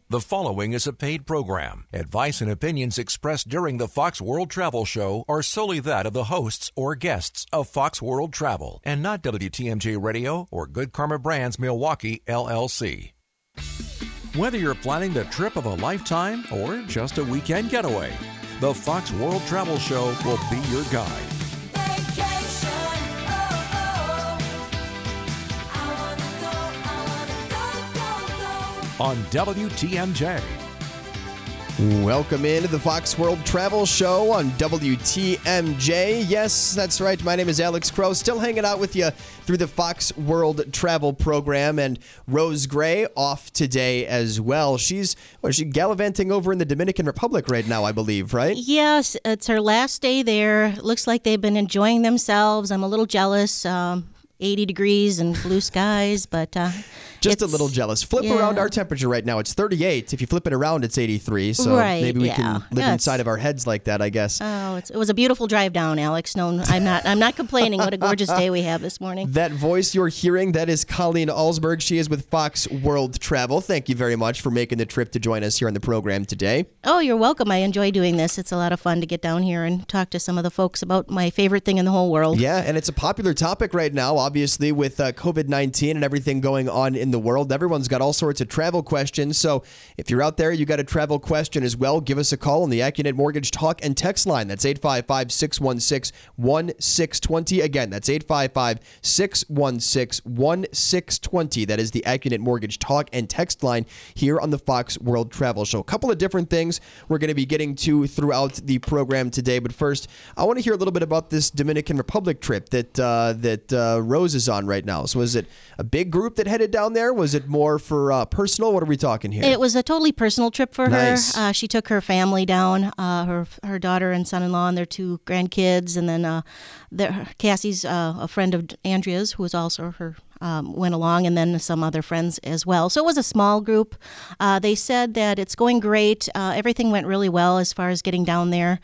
The following is a paid program. Advice and opinions expressed during the Fox World Travel Show are solely that of the hosts or guests of Fox World Travel and not WTMJ Radio or Good Karma Brands Milwaukee, LLC. Whether you're planning the trip of a lifetime or just a weekend getaway, the Fox World Travel Show will be your guide. On WTMJ. Welcome into the Fox World Travel Show on WTMJ. Yes, that's right. My name is Alex Crow, still hanging out with you through the Fox World Travel program. And Rose Gray off today as well. She's gallivanting over in the Dominican Republic right now, I believe, right? Yes, it's her last day there. Looks like they've been enjoying themselves. I'm a little jealous. 80 degrees and blue skies, but just a little jealous. Flip around our temperature right now. It's 38. If you flip it around, it's 83. So maybe we can live inside of our heads like that, I guess. Oh, it was a beautiful drive down, Alex. No, I'm not complaining. What a gorgeous day we have this morning. That voice you're hearing, that is Colleen Alsberg. She is with Fox World Travel. Thank you very much for making the trip to join us here on the program today. Oh, you're welcome. I enjoy doing this. It's a lot of fun to get down here and talk to some of the folks about my favorite thing in the whole world. Yeah, and it's a popular topic right now, obviously, with COVID-19 and everything going on in the world. Everyone's got all sorts of travel questions. So if you're out there, you got a travel question as well, give us a call on the AccuNet Mortgage Talk and Text line. That's 855-616-1620. Again, that's 855-616-1620. That is the AccuNet Mortgage Talk and Text line here on the Fox World Travel Show. A couple of different things we're going to be getting to throughout the program today. But first, I want to hear a little bit about this Dominican Republic trip that Rose is on right now. So was it a big group that headed down there? Was it more for personal? What are we talking here? It was a totally personal trip for Nice. her. She took her family down, her daughter and son-in-law and their two grandkids, and then Cassie's a friend of Andrea's, who was also her, went along, and then some other friends as well. So it was a small group. They said that it's going great. Everything went really well as far as getting down there.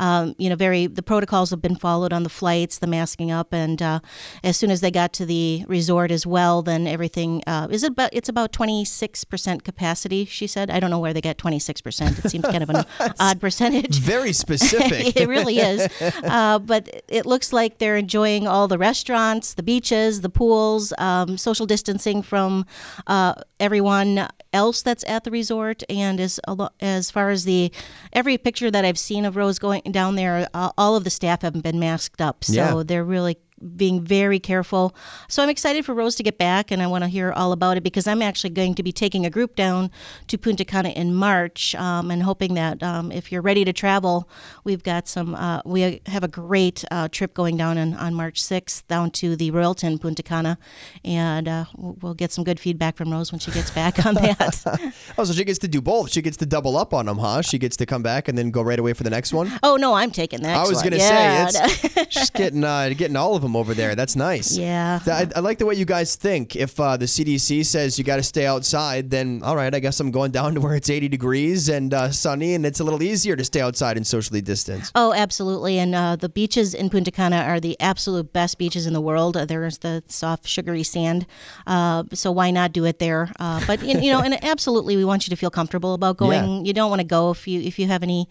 The protocols have been followed on the flights, the masking up, and as soon as they got to the resort as well, then everything it's about 26% capacity, she said. I don't know where they get 26%. It seems kind of an odd percentage. Very specific. It really is. But it looks like they're enjoying all the restaurants, the beaches, the pools, social distancing from everyone else that's at the resort. And as far as every picture that I've seen of Rose going down there, all of the staff haven't been masked up. So they're really being very careful. So I'm excited for Rose to get back, and I want to hear all about it because I'm actually going to be taking a group down to Punta Cana in March, and hoping that if you're ready to travel, we've got we have a great trip going down on March 6th down to the Royalton Punta Cana, and we'll get some good feedback from Rose when she gets back on that. Oh, so she gets to do both. She gets to double up on them, huh? She gets to come back and then go right away for the next one? Oh, no, I'm taking that. I was going to say, she's getting all of them over there. That's nice. Yeah. I like the way you guys think. If the CDC says you got to stay outside, then all right, I guess I'm going down to where it's 80 degrees and sunny, and it's a little easier to stay outside and socially distance. Oh, absolutely. And the beaches in Punta Cana are the absolute best beaches in the world. There's the soft, sugary sand. So why not do it there? But and absolutely, we want you to feel comfortable about going. Yeah. You don't want to go if you have any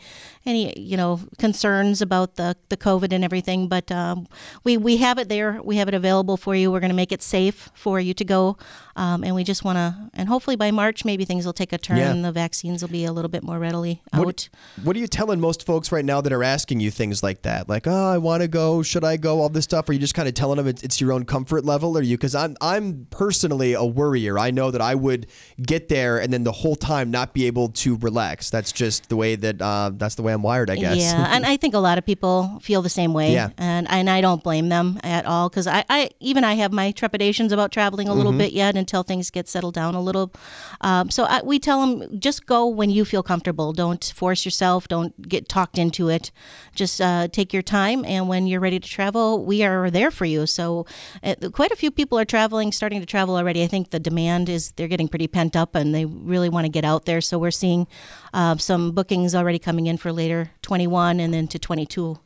concerns about the COVID and everything. But we have it there. We have it available for you. We're going to make it safe for you to go. And we just want to, and hopefully by March, maybe things will take a turn and the vaccines will be a little bit more readily out. What are you telling most folks right now that are asking you things like that? Like, I want to go, should I go, all this stuff? Are you just kind of telling them it's your own comfort level? Or because I'm personally a worrier. I know that I would get there and then the whole time not be able to relax. That's just the way that's the way I'm wired, I guess. Yeah, and I think a lot of people feel the same way. Yeah. And I don't blame them at all, because I have my trepidations about traveling a little bit yet until things get settled down a little. We tell them, just go when you feel comfortable. Don't force yourself. Don't get talked into it. Just take your time, and when you're ready to travel, we are there for you. So quite a few people are starting to travel already. I think the demand they're getting pretty pent up, and they really want to get out there. So we're seeing some bookings already coming in for later 21 and then to 22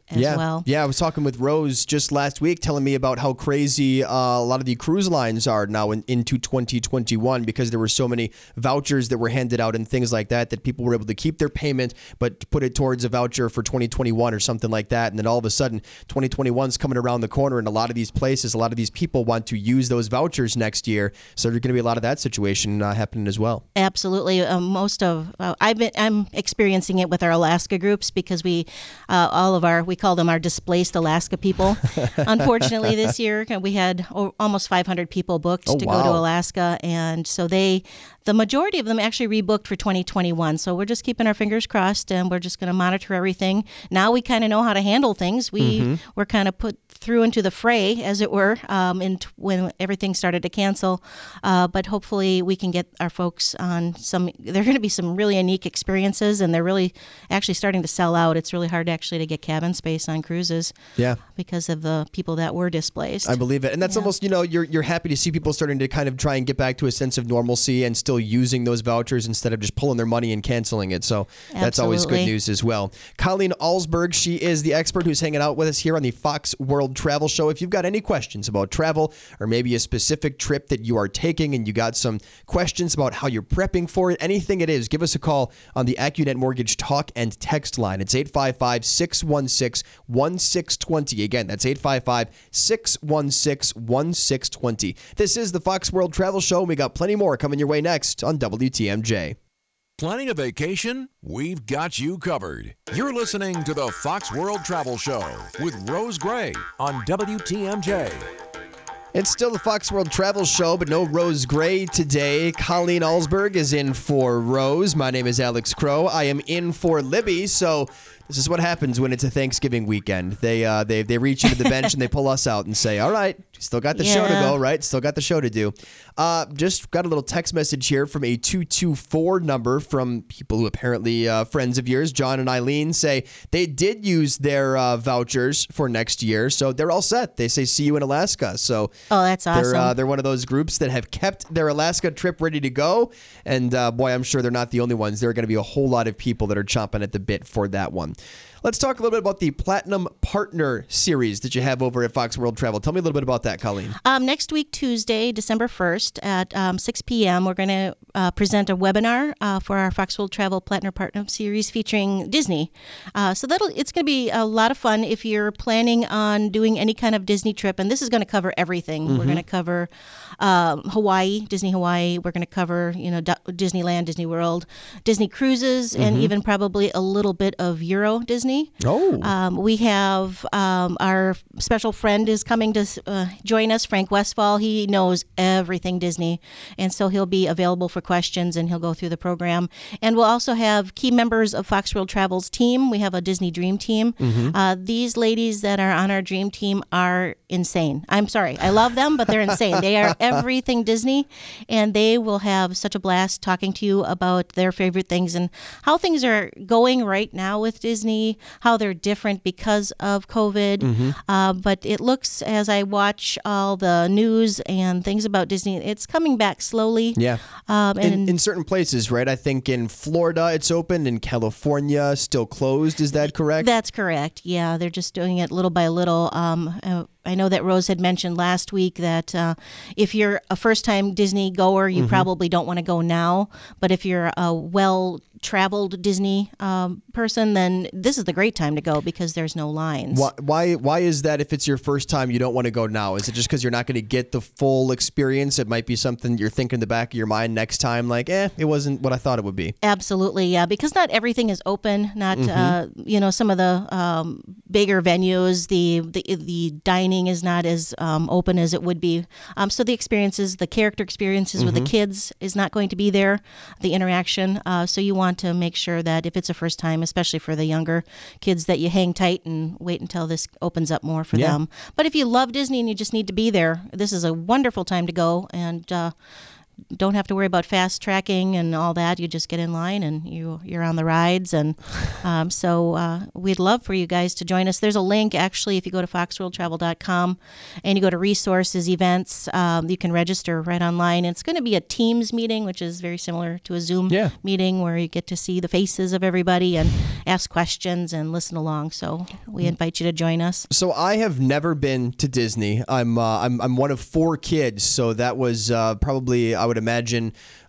as well. Yeah, I was talking with Rose just last week telling me about how crazy a lot of the cruise lines are now into 2021 because there were so many vouchers that were handed out and things like that people were able to keep their payment but put it towards a voucher for 2021 or something like that. And then all of a sudden, 2021's coming around the corner, and a lot of these places, a lot of these people want to use those vouchers next year. So there's going to be a lot of that situation happening as well. Absolutely. I'm experiencing it with our Alaska groups because we call them our displaced Alaska people. Unfortunately, this year we had almost 500 people booked to go to Alaska, and so the majority of them actually rebooked for 2021. So we're just keeping our fingers crossed, and we're just going to monitor everything. Now we kind of know how to handle things. We were kind of put through into the fray, as it were, when everything started to cancel. But hopefully we can get our folks on some. There are going to be some really unique experiences, and they're really actually starting to sell out. It's really hard actually to get cabin space on cruises. Yeah. Because of the people that were displaced. I believe it. And that's almost, you're happy to see people starting to kind of try and get back to a sense of normalcy and still using those vouchers instead of just pulling their money and canceling it. So that's always good news as well. Colleen Alsberg, she is the expert who's hanging out with us here on the Fox World Travel Show. If you've got any questions about travel or maybe a specific trip that you are taking and you got some questions about how you're prepping for it, anything it is, give us a call on the AccuNet Mortgage talk and text line. It's 855-616-1620. Again, that's 855-616-1620. This is the Fox World Travel Show. We got plenty more coming your way next on WTMJ. Planning a vacation? We've got you covered. You're listening to the Fox World Travel Show with Rose Gray on WTMJ. It's still the Fox World Travel Show, but no Rose Gray today. Colleen Alsberg is in for Rose. My name is Alex Crow. I am in for Libby, so this is what happens when it's a Thanksgiving weekend. They reach into the bench and they pull us out and say, all right, still got the show to go, right? Still got the show to do. Just got a little text message here from a 224 number from people who apparently friends of yours. John and Eileen say they did use their vouchers for next year, so they're all set. They say see you in Alaska. So that's awesome. They're one of those groups that have kept their Alaska trip ready to go. And boy, I'm sure they're not the only ones. There are going to be a whole lot of people that are chomping at the bit for that one. Let's talk a little bit about the Platinum Partner Series that you have over at Fox World Travel. Tell me a little bit about that, Colleen. Next week, Tuesday, December 1st at 6 p.m., we're going to present a webinar for our Fox World Travel Platinum Partner Series featuring Disney. So it's going to be a lot of fun if you're planning on doing any kind of Disney trip, and this is going to cover everything. We're going to cover Hawaii, Disney Hawaii. We're going to cover Disneyland, Disney World, Disney cruises, and even probably a little bit of Euro Disney. We have our special friend is coming to join us, Frank Westfall. He knows everything Disney, and so he'll be available for questions, and he'll go through the program. And we'll also have key members of Fox World Travel's team. We have a Disney Dream Team. These ladies that are on our Dream Team are insane. I'm sorry. I love them, but they're insane. They are everything Disney, and they will have such a blast talking to you about their favorite things and how things are going right now with Disney, how they're different because of COVID. But it looks, as I watch all the news and things about Disney, it's coming back slowly. Yeah. In certain places, right? I think in Florida it's open, in California still closed. Is that correct? That's correct. Yeah, they're just doing it little by little. I know that Rose had mentioned last week that if you're a first-time Disney goer, you probably don't want to go now. But if you're a well-traveled Disney person, then this is the great time to go because there's no lines. Why is that if it's your first time you don't want to go now? Is it just because you're not going to get the full experience? It might be something you're thinking in the back of your mind next time, like, it wasn't what I thought it would be. Absolutely, yeah, because not everything is open. Not, some of the bigger venues, the dining is not as open as it would be. So the character experiences with the kids is not going to be there, the interaction. So you want to make sure that if it's a first time, especially for the younger kids, that you hang tight and wait until this opens up more for them. But if you love Disney and you just need to be there, this is a wonderful time to go. And don't have to worry about fast tracking and all that. You just get in line and you're on the rides. And so we'd love for you guys to join us. There's a link, actually, if you go to foxworldtravel.com and you go to resources, events, you can register right online. And it's going to be a Teams meeting, which is very similar to a Zoom meeting where you get to see the faces of everybody and ask questions and listen along. So we invite you to join us. So I have never been to Disney. I'm one of 4 kids, so that was probably, I would imagine,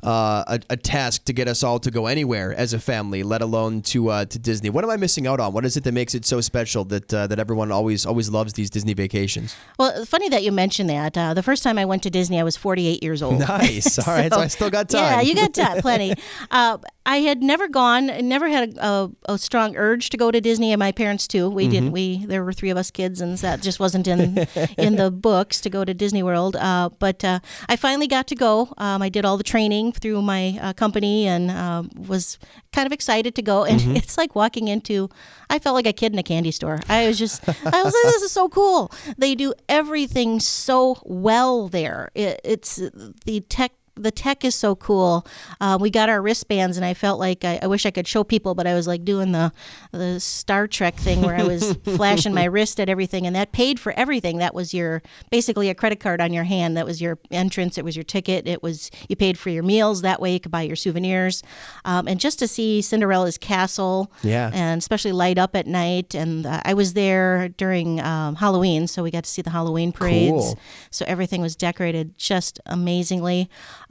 a task to get us all to go anywhere as a family, let alone to Disney. What am I missing out on? What is it that makes it so special that everyone always loves these Disney vacations? Well, funny that you mentioned that. The first time I went to Disney, I was 48 years old. Nice. All right, so I still got time. Yeah, you got time, plenty. I had never never had a strong urge to go to Disney, and my parents too. We didn't. There were 3 of us kids, and that just wasn't in the books to go to Disney World. But I finally got to go. I did all the training through my company and was kind of excited to go. And it's like walking into, I felt like a kid in a candy store. I was like, this is so cool. They do everything so well there. It's the tech. The tech is so cool. We got our wristbands, and I felt like I wish I could show people, but I was like doing the Star Trek thing where I was flashing my wrist at everything, and that paid for everything. That was basically a credit card on your hand. That was your entrance. It was your ticket. You paid for your meals. That way you could buy your souvenirs. And just to see Cinderella's castle, and especially light up at night. And I was there during Halloween, so we got to see the Halloween parades. Cool. So everything was decorated just amazingly.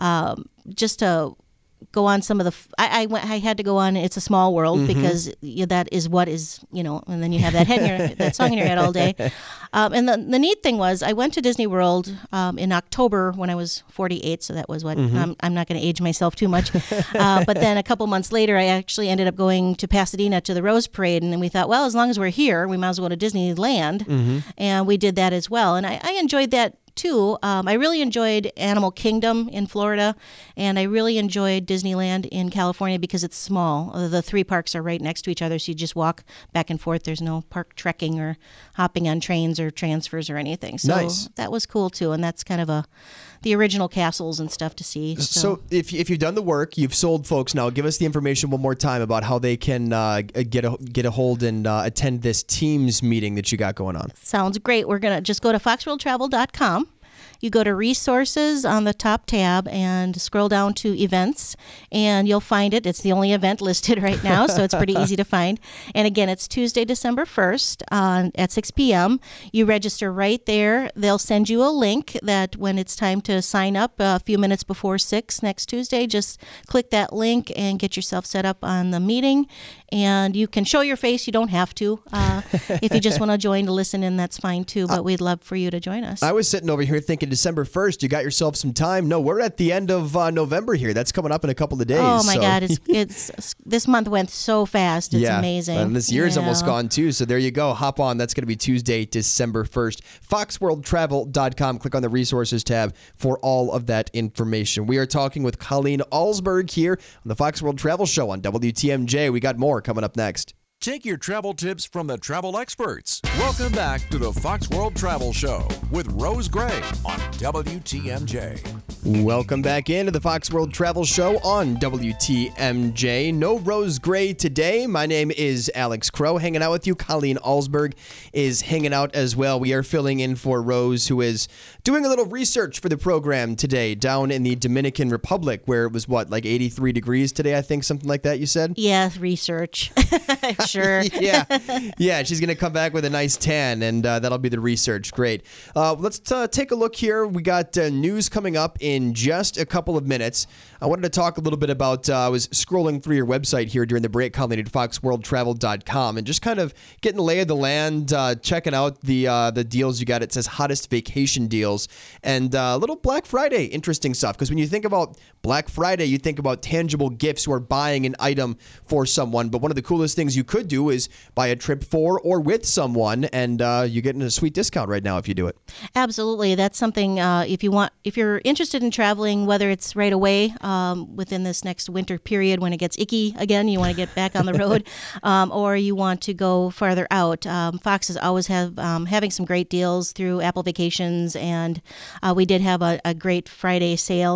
Just to go on some of the I had to go on It's a Small World because that is what is, and then you have that song in your head all day. And the neat thing was I went to Disney World in October when I was 48, so that was what I'm not going to age myself too much. But then a couple months later I actually ended up going to Pasadena to the Rose Parade, and then we thought, well, as long as we're here, we might as well go to Disneyland. And we did that as well, and I enjoyed that too. I really enjoyed Animal Kingdom in Florida, and I really enjoyed Disneyland in California because it's small. The 3 parks are right next to each other, so you just walk back and forth. There's no park trekking or hopping on trains or transfers or anything. So nice. That was cool too, and that's kind of the original castles and stuff to see. So if you've done the work, you've sold folks now, give us the information one more time about how they can get a hold and attend this Teams meeting that you got going on. Sounds great. We're going to just go to foxworldtravel.com. You go to resources on the top tab and scroll down to events, and you'll find it. It's the only event listed right now, so it's pretty easy to find. And again, it's Tuesday, December 1st at 6 p.m. You register right there. They'll send you a link that when it's time to sign up a few minutes before 6 next Tuesday, just click that link and get yourself set up on the meeting. And you can show your face. You don't have to. If you just want to join to listen in, that's fine too, but we'd love for you to join us. I was sitting over here thinking December 1st, you got yourself some time. No, we're at the end of November here. That's coming up in a couple of days. Oh my God, it's this month went so fast. It's amazing. And this year's almost gone too. So there you go. Hop on. That's going to be Tuesday, December 1st. Foxworldtravel.com. Click on the resources tab for all of that information. We are talking with Colleen Alsberg here on the Fox World Travel Show on WTMJ. We got more coming up next. Take your travel tips from the travel experts. Welcome back to the Fox World Travel Show with Rose Gray on WTMJ. Welcome back into the Fox World Travel Show on WTMJ. No Rose Gray today. My name is Alex Crow, hanging out with you. Colleen Alsberg is hanging out as well. We are filling in for Rose, who is doing a little research for the program today down in the Dominican Republic, where it was, like 83 degrees today, I think, something like that, you said? Yeah, research. Sure. Yeah, she's going to come back with a nice tan, and that'll be the research. Great. Let's take a look here. We got news coming up in just a couple of minutes. I wanted to talk a little bit about, I was scrolling through your website here during the break, Colleen, at foxworldtravel.com, and just kind of getting the lay of the land, checking out the deals you got. It says hottest vacation deals, and a little Black Friday interesting stuff, because when you think about Black Friday, you think about tangible gifts or buying an item for someone, but one of the coolest things you could do is buy a trip for or with someone, and you're getting a sweet discount right now if you do it. Absolutely. That's something if you're interested in traveling, whether it's right away within this next winter period when it gets icky again, you want to get back on the road, or you want to go farther out. Fox is always having some great deals through Apple Vacations, and we did have a great Friday sale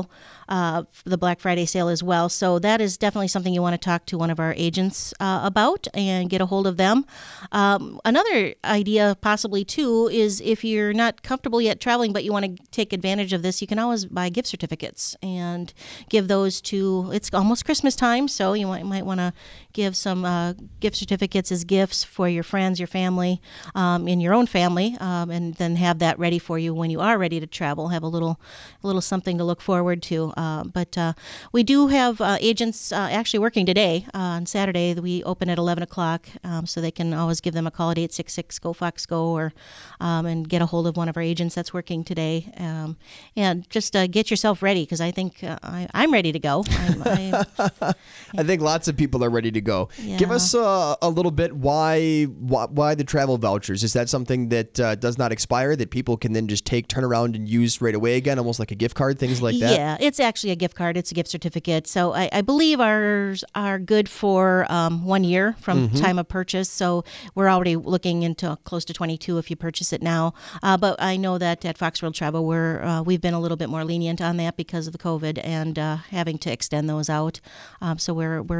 the Black Friday sale as well. So that is definitely something you want to talk to one of our agents about and get a hold of them. Another idea possibly too is if you're not comfortable yet traveling but you want to take advantage of this, you can always buy gift certificates and give those to, it's almost Christmas time, so you might want to give some gift certificates as gifts for your friends, your family, in your own family, and then have that ready for you when you are ready to travel. Have a little something to look forward to. But we do have agents actually working today. On Saturday, we open at 11 o'clock, so they can always give them a call at 866-GO-FOX-GO or and get a hold of one of our agents that's working today. And just get yourself ready, because I think I'm ready to go. I think lots of people are ready to go. Yeah. Give us a little bit why the travel vouchers. Is that something that does not expire, that people can then just turn around and use right away again, almost like a gift card, things like that? Yeah, it's actually a gift card. It's a gift certificate. So I believe ours are good for 1 year from time of purchase. So we're already looking into close to 22 if you purchase it now. But I know that at Fox World Travel, we've been a little bit more lenient on that because of the COVID and having to extend those out. So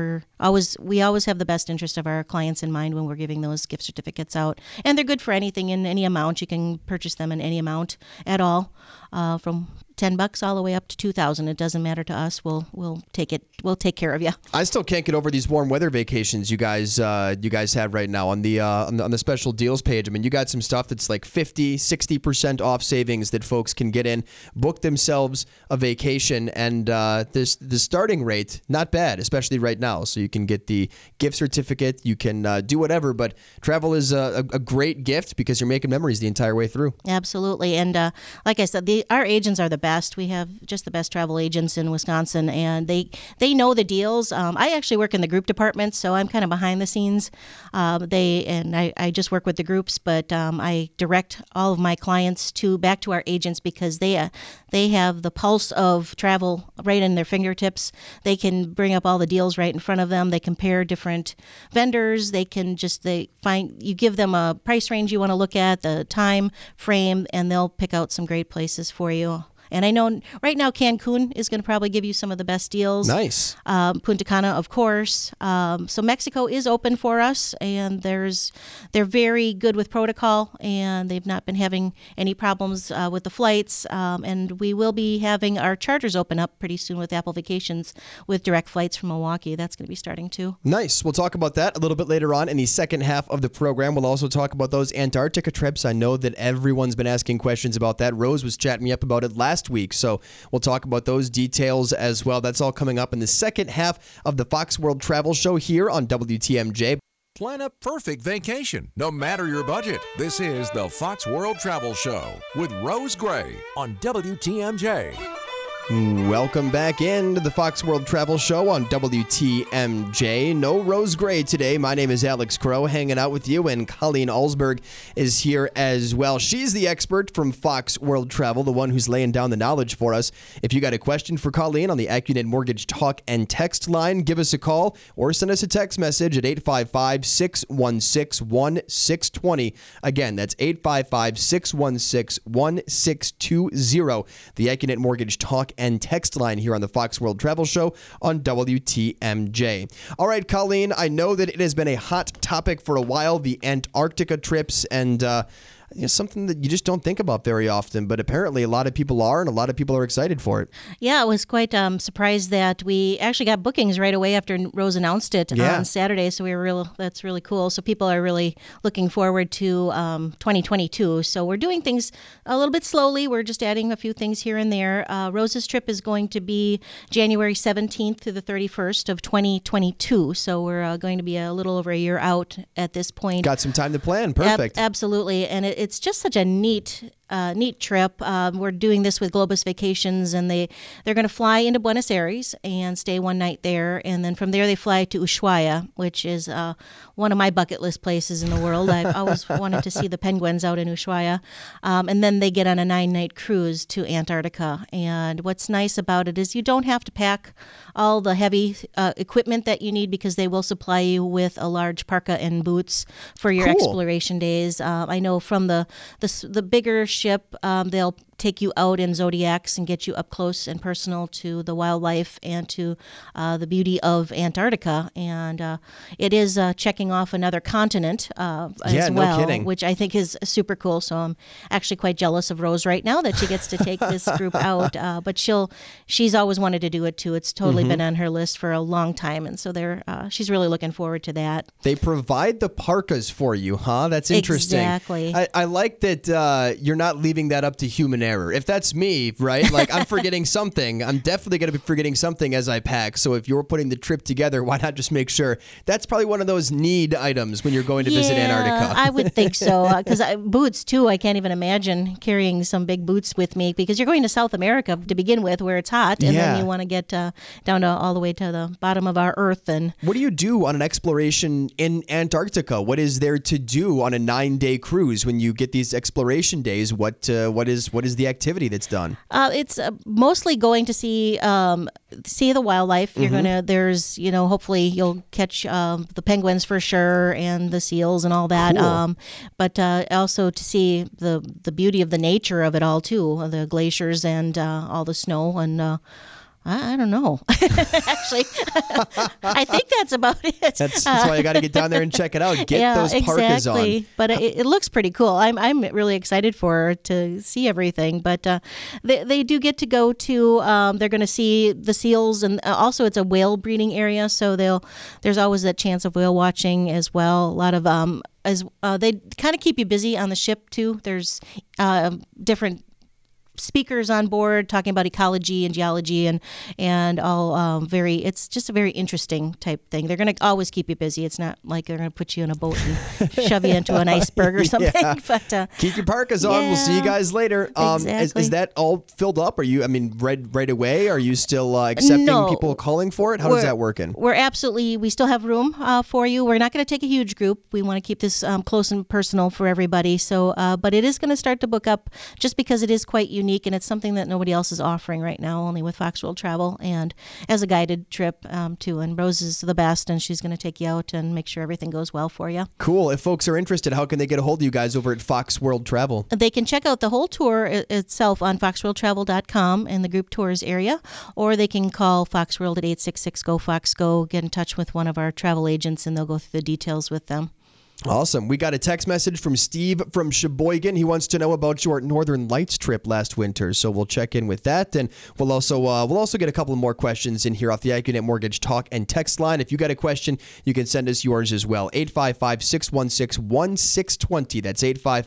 we always have the best interest of our clients in mind when we're giving those gift certificates out. And they're good for anything in any amount. You can purchase them in any amount at all, from $10 all the way up to $2,000. It doesn't matter to us. We'll take it. We'll take care of you. I still can't get over these warm weather vacations you guys have right now on the special deals page. I mean, you got some stuff that's like 50-60% off savings that folks can get in, book themselves a vacation, and the starting rate not bad, especially right now. So you can get the gift certificate, you can do whatever, but travel is a great gift because you're making memories the entire way through. Absolutely, and like I said, our agents are the best. We have just the best travel agents in Wisconsin, and they know the deals. I actually work in the group department, so I'm kind of behind the scenes. I just work with the groups, but I direct all of my clients back to our agents because they have the pulse of travel right in their fingertips. They can bring up all the deals right in front of them. They compare different vendors. You give them a price range you want to look at, the time frame, and they'll pick out some great places for you. And I know right now Cancun is going to probably give you some of the best deals. Nice. Punta Cana, of course. So Mexico is open for us, and they're very good with protocol, and they've not been having any problems with the flights. And we will be having our charters open up pretty soon with Apple Vacations with direct flights from Milwaukee. That's going to be starting too. Nice. We'll talk about that a little bit later on in the second half of the program. We'll also talk about those Antarctica trips. I know that everyone's been asking questions about that. Rose was chatting me up about it last week, so we'll talk about those details as well. That's all coming up in the second half of the Fox World Travel Show here on WTMJ. Plan a perfect vacation, no matter your budget. This is the Fox World Travel Show with Rose Gray on WTMJ. Welcome back into the Fox World Travel Show on WTMJ. No Rose Gray today. My name is Alex Crow, hanging out with you, and Colleen Alsberg is here as well. She's the expert from Fox World Travel, the one who's laying down the knowledge for us. If you got a question for Colleen on the AccuNet Mortgage talk and text line, give us a call or send us a text message at 855-616-1620. Again, that's 855-616-1620. The AccuNet Mortgage talk and text line here on the Fox World Travel Show on WTMJ. All right, Colleen, I know that it has been a hot topic for a while, the Antarctica trips, and something that you just don't think about very often, but apparently a lot of people are, and a lot of people are excited for it. Yeah, I was quite surprised that we actually got bookings right away after Rose announced it on Saturday, so that's really cool. So people are really looking forward to 2022. So we're doing things a little bit slowly. We're just adding a few things here and there. Rose's trip is going to be January 17th to the 31st of 2022, so we're going to be a little over a year out at this point. Got some time to plan. Perfect. Absolutely, and it's just such a neat trip. We're doing this with Globus Vacations, and they're going to fly into Buenos Aires and stay one night there, and then from there they fly to Ushuaia, which is one of my bucket list places in the world. I've always wanted to see the penguins out in Ushuaia, and then they get on a 9-night cruise to Antarctica. And what's nice about it is you don't have to pack all the heavy equipment that you need, because they will supply you with a large parka and boots for your exploration days. I know from the bigger ship, they'll take you out in zodiacs and get you up close and personal to the wildlife and to the beauty of Antarctica. And it is checking off another continent as no well, kidding. which I think is super cool. So I'm actually quite jealous of Rose right now that she gets to take this group out. But she's always wanted to do it too. It's totally been on her list for a long time, and so she's really looking forward to that. They provide the parkas for you, huh? That's interesting. Exactly. I like that you're not leaving that up to human error. If that's me, right? Like I'm forgetting something. I'm definitely going to be forgetting something as I pack. So if you're putting the trip together, why not just make sure? That's probably one of those need items when you're going to visit Antarctica. I would think so. Because boots, too, I can't even imagine carrying some big boots with me because you're going to South America to begin with where it's hot. And then you want to get down to all the way to the bottom of our Earth. And what do you do on an exploration in Antarctica? What is there to do on a 9-day cruise when you get these exploration days? What is the activity that's done? It's mostly going to see the wildlife. You're gonna hopefully you'll catch the penguins for sure and the seals and all that. Cool. But also to see the beauty of the nature of it all too, the glaciers and all the snow and. I don't know. Actually, I think that's about it. That's why you got to get down there and check it out. Get those parkas on. But it looks pretty cool. I'm really excited for her to see everything. But they do get to go to. They're going to see the seals, and also it's a whale breeding area, so there's always that chance of whale watching as well. A lot of they kind of keep you busy on the ship too. There's different speakers on board talking about ecology and geology and all it's just a very interesting type thing. They're going to always keep you busy. It's not like they're going to put you in a boat and shove you into an iceberg or something. Yeah. But keep your parkas on. We'll see you guys later. Exactly. Is that all filled up? Are you, right away? Are you still accepting people calling for it? How is that working? We still have room for you. We're not going to take a huge group. We want to keep this close and personal for everybody. So, but it is going to start to book up just because it is quite unique. And it's something that nobody else is offering right now, only with Fox World Travel and as a guided trip too. And Rose is the best, and she's going to take you out and make sure everything goes well for you. Cool. If folks are interested, how can they get a hold of you guys over at Fox World Travel? They can check out the whole tour itself on foxworldtravel.com in the group tours area, or they can call Fox World at 866-GO-FOX-GO, get in touch with one of our travel agents, and they'll go through the details with them. Awesome. We got a text message from Steve from Sheboygan. He wants to know about your Northern Lights trip last winter, so we'll check in with that. And we'll also get a couple more questions in here off the AccuNet Mortgage talk and text line. If you got a question, you can send us yours as well. 855-616-1620. That's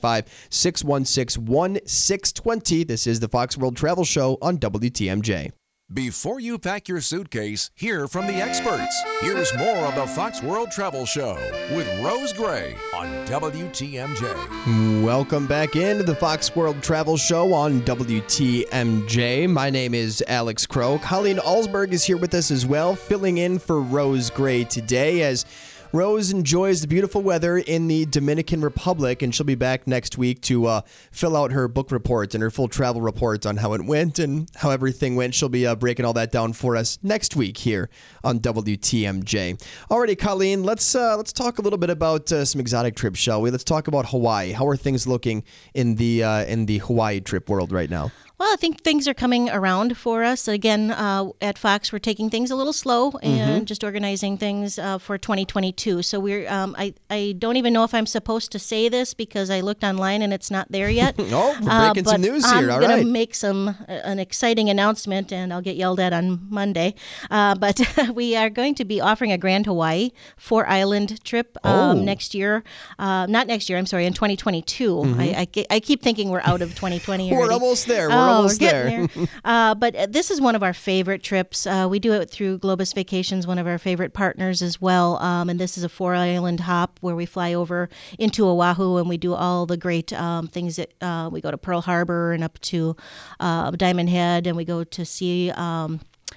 855-616-1620. This is the Fox World Travel Show on WTMJ. Before you pack your suitcase, hear from the experts. Here's more of the Fox World Travel Show with Rose Gray on WTMJ. Welcome back into the Fox World Travel Show on WTMJ. My name is Alex Crow. Colleen Alsberg is here with us as well, filling in for Rose Gray today as Rose enjoys the beautiful weather in the Dominican Republic, and she'll be back next week to fill out her book report and her full travel report on how it went and how everything went. She'll be breaking all that down for us next week here on WTMJ. Alrighty, Colleen, let's talk a little bit about some exotic trips, shall we? Let's talk about Hawaii. How are things looking in the Hawaii trip world right now? Well, I think things are coming around for us. Again, at Fox, we're taking things a little slow and just organizing things for 2022. So I don't even know if I'm supposed to say this because I looked online and it's not there yet. Oh, we're breaking some news here. All right. I'm going to make an exciting announcement, and I'll get yelled at on Monday. But we are going to be offering a Grand Hawaii 4-island trip next year. Not next year, I'm sorry, in 2022. I keep thinking we're out of 2020 already. We're almost there. We're almost there. But this is one of our favorite trips. We do it through Globus Vacations, one of our favorite partners as well. And this is a 4-island hop where we fly over into Oahu and we do all the great things that we go to Pearl Harbor and up to Diamond Head, and we go to see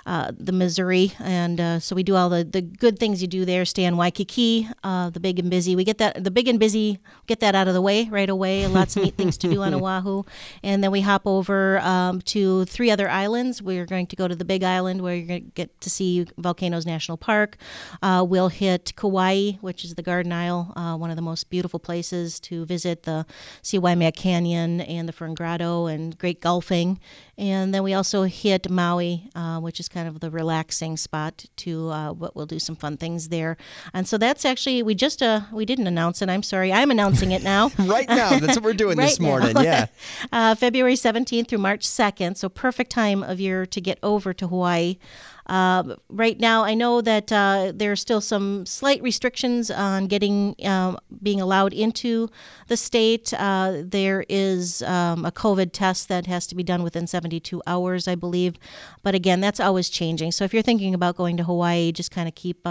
the Missouri, and so we do all the good things you do there. Stay in Waikiki, the Big and Busy. We get the Big and Busy, get that out of the way right away. Lots of neat things to do on Oahu, and then we hop over to 3 other islands. We're going to go to the Big Island, where you're going to get to see Volcanoes National Park. We'll hit Kauai, which is the Garden Isle, one of the most beautiful places to visit. See Waimea Canyon and the Fern Grotto and great golfing. And then we also hit Maui, which is kind of the relaxing spot but we'll do some fun things there. And so that's actually, we didn't announce it. I'm sorry. I'm announcing it now. Right now. That's what we're doing this morning. Yeah. February 17th through March 2nd. So perfect time of year to get over to Hawaii. Right now, I know that there are still some slight restrictions on being allowed into the state. There is a COVID test that has to be done within 72 hours, I believe. But again, that's always changing. So if you're thinking about going to Hawaii, just kind of keep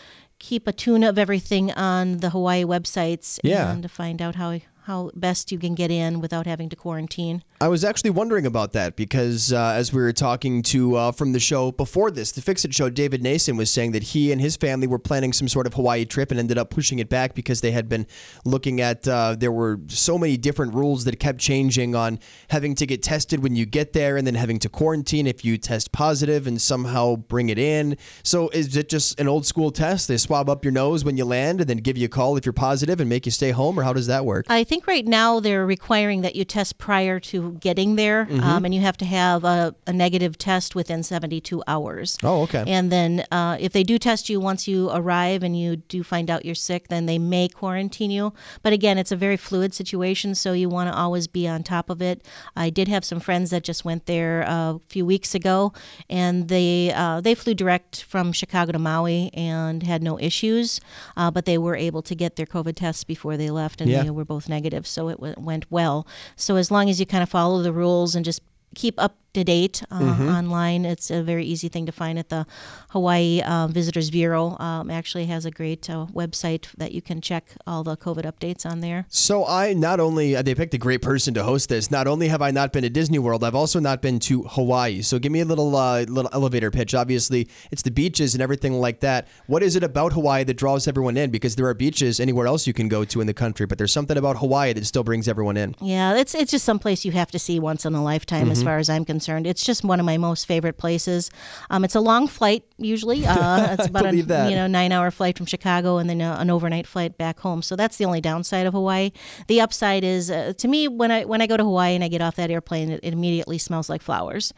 a tune of everything on the Hawaii websites and to find out how best you can get in without having to quarantine. I was actually wondering about that because as we were talking to from the show before this, the Fix It show, David Nason was saying that he and his family were planning some sort of Hawaii trip and ended up pushing it back because they had been looking at there were so many different rules that kept changing on having to get tested when you get there and then having to quarantine if you test positive and somehow bring it in. So is it just an old school test? They swab up your nose when you land and then give you a call if you're positive and make you stay home, or how does that work? I think right now they're requiring that you test prior to getting there, and you have to have a negative test within 72 hours. Oh, okay. And then if they do test you once you arrive and you do find out you're sick, then they may quarantine you. But again, it's a very fluid situation, so you want to always be on top of it. I did have some friends that just went there a few weeks ago, and they flew direct from Chicago to Maui and had no issues, but they were able to get their COVID tests before they left, and they were both negative. So it went well. So as long as you kind of follow the rules and just keep up to date online, it's a very easy thing to find at the Hawaii Visitors Bureau. Actually has a great website that you can check all the COVID updates on there. So they picked a great person to host this. Not only have I not been to Disney World, I've also not been to Hawaii. So give me a little elevator pitch. Obviously, it's the beaches and everything like that. What is it about Hawaii that draws everyone in? Because there are beaches anywhere else you can go to in the country, but there's something about Hawaii that still brings everyone in. Yeah, it's just someplace you have to see once in a lifetime as far as I'm concerned. It's just one of my most favorite places. It's a long flight usually. It's about a 9-hour flight from Chicago and then an overnight flight back home. So that's the only downside of Hawaii. The upside is to me when I go to Hawaii and I get off that airplane, it immediately smells like flowers.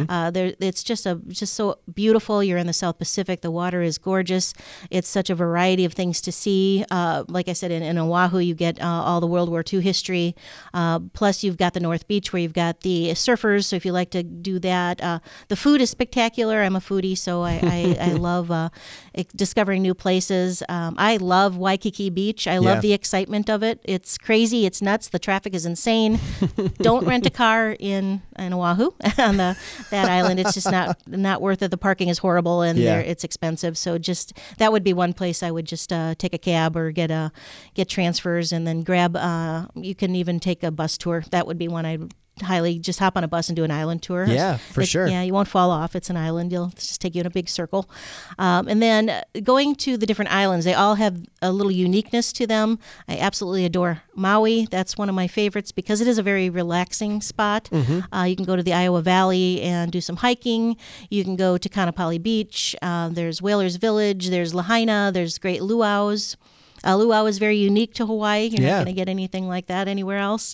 It's just so beautiful. You're in the South Pacific. The water is gorgeous. It's such a variety of things to see. Like I said, in Oahu, you get all the World War II history. Plus, you've got the North Beach where you've got the surfers. So if you like to do that, the food is spectacular. I'm a foodie, so I love discovering new places. I love Waikiki Beach. I love the excitement of it. It's crazy. It's nuts. The traffic is insane. Don't rent a car in Oahu on that island. It's just not worth it. The parking is horrible and it's expensive. So just that would be one place I would just take a cab or get transfers and then grab. You can even take a bus tour. That would be one I'd highly just hop on a bus and do an island tour. Yeah, for sure. Yeah, you won't fall off. It's an island. You'll just take you in a big circle. And then going to the different islands, they all have a little uniqueness to them. I absolutely adore Maui. That's one of my favorites because it is a very relaxing spot. You can go to the Iowa Valley and do some hiking. You can go to Kaanapali Beach. There's Whalers Village. There's Lahaina. There's great luau's. Luau is very unique to Hawaii. You're not going to get anything like that anywhere else.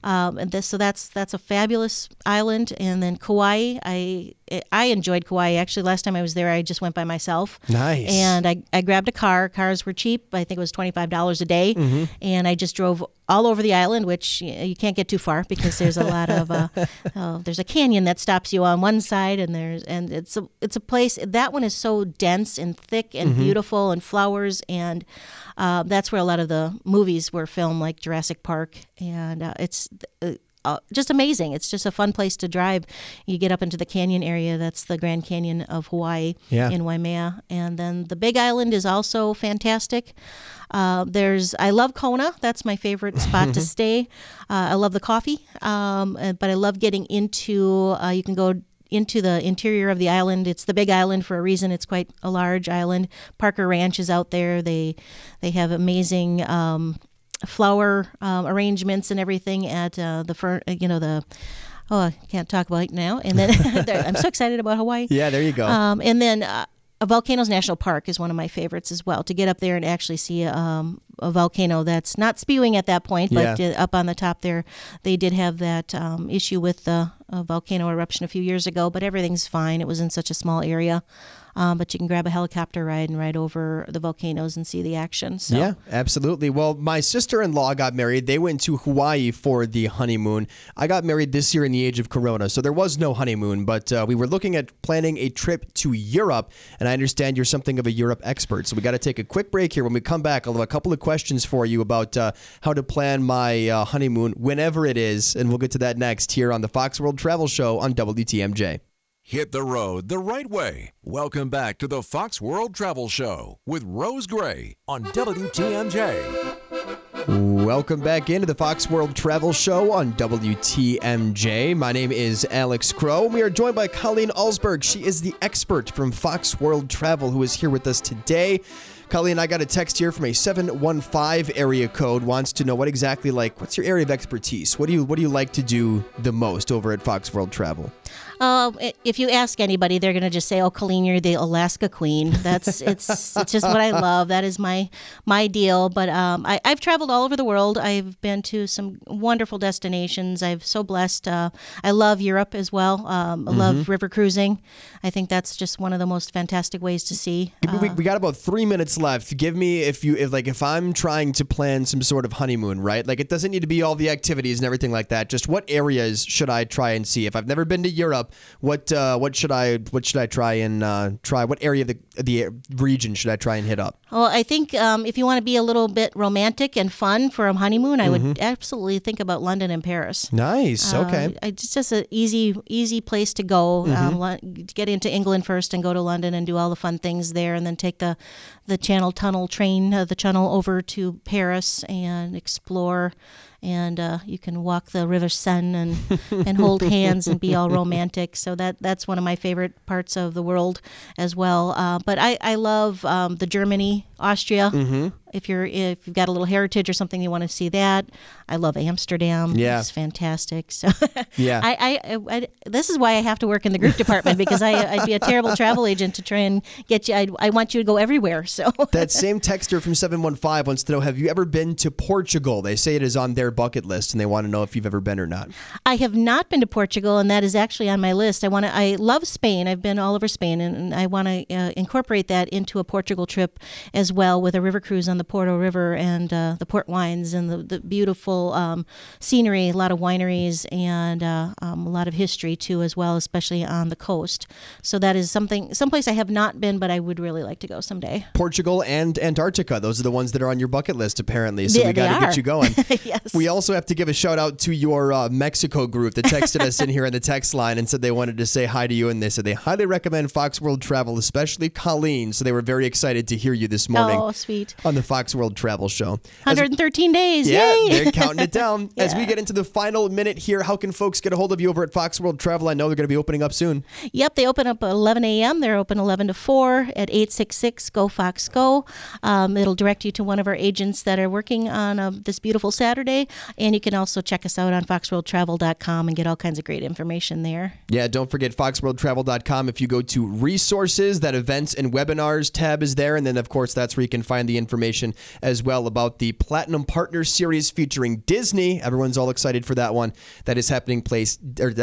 So that's a fabulous island. And then Kauai, I enjoyed Kauai. Actually, last time I was there, I just went by myself. Nice. And I grabbed a car. Cars were cheap. I think it was $25 a day. And I just drove all over the island, which you can't get too far because there's a lot of there's a canyon that stops you on one side, and it's a place that one is so dense and thick and beautiful and flowers, and that's where a lot of the movies were filmed, like Jurassic Park, and it's just amazing. It's just a fun place to drive. You get up into the canyon area. That's the Grand Canyon of Hawaii in Waimea. And then the Big Island is also fantastic. I love Kona. That's my favorite spot to stay. I love the coffee, but I love getting into, you can go into the interior of the island. It's the Big Island for a reason. It's quite a large island. Parker Ranch is out there. They have amazing flower arrangements and everything at I can't talk about it now. And then I'm so excited about Hawaii. Yeah, there you go. And then Volcanoes National Park is one of my favorites as well. To get up there and actually see a volcano that's not spewing at that point, but up on the top there, they did have that issue with the volcano eruption a few years ago, but everything's fine. It was in such a small area. But you can grab a helicopter ride and ride over the volcanoes and see the action. So. Yeah, absolutely. Well, my sister-in-law got married. They went to Hawaii for the honeymoon. I got married this year in the age of Corona, so there was no honeymoon. But we were looking at planning a trip to Europe, and I understand you're something of a Europe expert. So we got to take a quick break here. When we come back, I'll have a couple of questions for you about how to plan my honeymoon whenever it is, and we'll get to that next here on the Fox World Travel Show on WTMJ. Hit the road the right way. Welcome back to the Fox World Travel Show with Rose Gray on WTMJ. Welcome back into the Fox World Travel Show on WTMJ. My name is Alex Crow. We are joined by Colleen Alsberg. She is the expert from Fox World Travel who is here with us today. Colleen, I got a text here from a 715 area code. Wants to know what's your area of expertise? What do you like to do the most over at Fox World Travel? If you ask anybody, they're going to just say, "Oh, Colleen, you're the Alaska Queen." It's just what I love. That is my deal. But I've traveled all over the world. I've been to some wonderful destinations. I'm so blessed. I love Europe as well. I love river cruising. I think that's just one of the most fantastic ways to see. We got about 3 minutes left. Give me if I'm trying to plan some sort of honeymoon, right? Like it doesn't need to be all the activities and everything like that. Just what areas should I try and see? If I've never been to Europe, what should I try and try? What area of the region should I try and hit up? Well, I think if you want to be a little bit romantic and fun for a honeymoon, I would absolutely think about London and Paris. Nice. Okay. It's just an easy place to go. Get into England first and go to London and do all the fun things there, and then take the Channel Tunnel train, the Channel over to Paris and explore. And you can walk the River Seine and hold hands and be all romantic. So that's one of my favorite parts of the world as well. But I love the Germany, Austria. If you've got a little heritage or something you want to see that. I love Amsterdam. Yeah. It's fantastic. So yeah. I this is why I have to work in the group department, because I'd be a terrible travel agent to try and get you. I want you to go everywhere. So that same texter from 715 wants to know, have you ever been to Portugal? They say it is on their bucket list, and they want to know if you've ever been or not. I have not been to Portugal, and that is actually on my list. I love Spain. I've been all over Spain, and I want to incorporate that into a Portugal trip as well, with a river cruise on the Porto River and the port wines and the beautiful scenery, a lot of wineries, and a lot of history too as well, especially on the coast. So that is someplace I have not been, but I would really like to go someday. Portugal and Antarctica, those are the ones that are on your bucket list apparently, so we got to get you going. Yes. We also have to give a shout out to your Mexico group that texted us in here in the text line and said they wanted to say hi to you, and they said they highly recommend Fox World Travel, especially Colleen, so they were very excited to hear you this morning. Oh, sweet. On the Fox World Travel Show. 113 days. Yeah, Yay! they're counting it down. Yeah. As we get into the final minute here, how can folks get a hold of you over at Fox World Travel? I know they're going to be opening up soon. Yep, they open up at 11 a.m. They're open 11 to 4 at 866-GO-FOX-GO. It'll direct you to one of our agents that are working on this beautiful Saturday, and you can also check us out on foxworldtravel.com and get all kinds of great information there. Yeah, don't forget foxworldtravel.com. If you go to resources, that events and webinars tab is there, and then of course that's where you can find the information as well about the Platinum Partner Series featuring Disney. Everyone's all excited for that one. That is taking place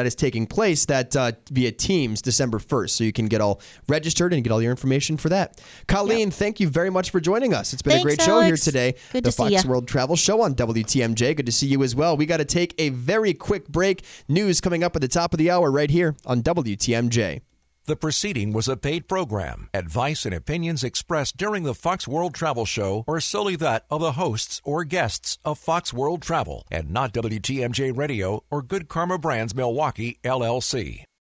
via Teams December 1st, so you can get all registered and get all your information for that. Colleen, Thank you very much for joining us. It's been a great show here today. Good the to see Fox you. World Travel Show on WTMJ. Good to see you as well. We got to take a very quick break. News coming up at the top of the hour right here on WTMJ. The proceeding was a paid program. Advice and opinions expressed during the Fox World Travel Show are solely that of the hosts or guests of Fox World Travel and not WTMJ Radio or Good Karma Brands Milwaukee, LLC.